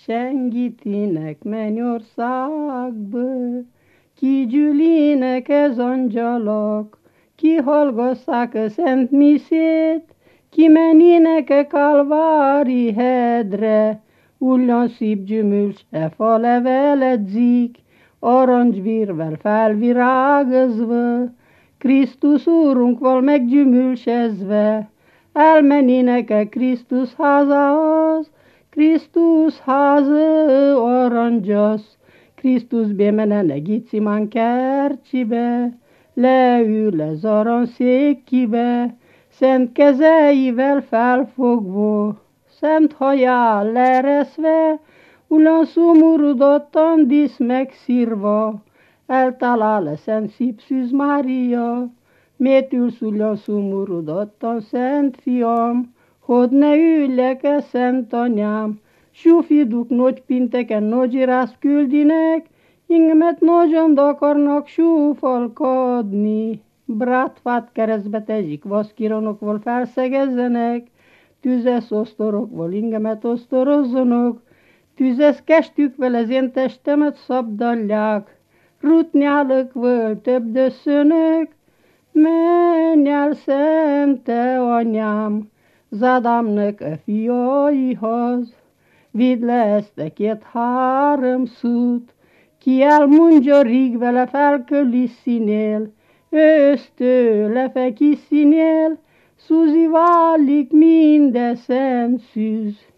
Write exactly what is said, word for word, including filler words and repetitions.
Sengítinek mennyországba, ki gyűlinek ez angyalok, ki hallgasszák a szent miszét, ki mennének a kalvári hedre, ugyan szép gyümölcse fa leveledzik, arancsbírvel felvirágozva, Krisztus Úrunkval meggyümölcsezve, elmennének a Krisztus házához, Krisztus háza aranyos, Krisztus bemenene Gicimán kertjébe, leül az aranyszékibe, szent kezeivel felfogva, szent haján lereszve, ugyan szomorúdottan dísz megszírva, eltalál a Szent Szép Szűz Mária, miért ülsz ugyan szomorúdottan, Szent Fiam, hogy ne üljek a Szent Anyám, súfiduk nagy pinteken nagy irást küldinek, ingemet nagyon akarnak súfalkodni. Brátvát keresztbe tezik, vaszkironokval felszegezzenek, tüzes osztorokval ingemet osztorozzanak, tüzes kestükvel az én testemet szabdalják, rutnyálokval többdösszönök, menj el, Szente Anyám, Zádámnak a fiaihoz, vidd le ezt a két-három szót, ki elmondja rég vele felkölisszinél, ősztől lefekisszinél, Szúzi válik minden szent szűz.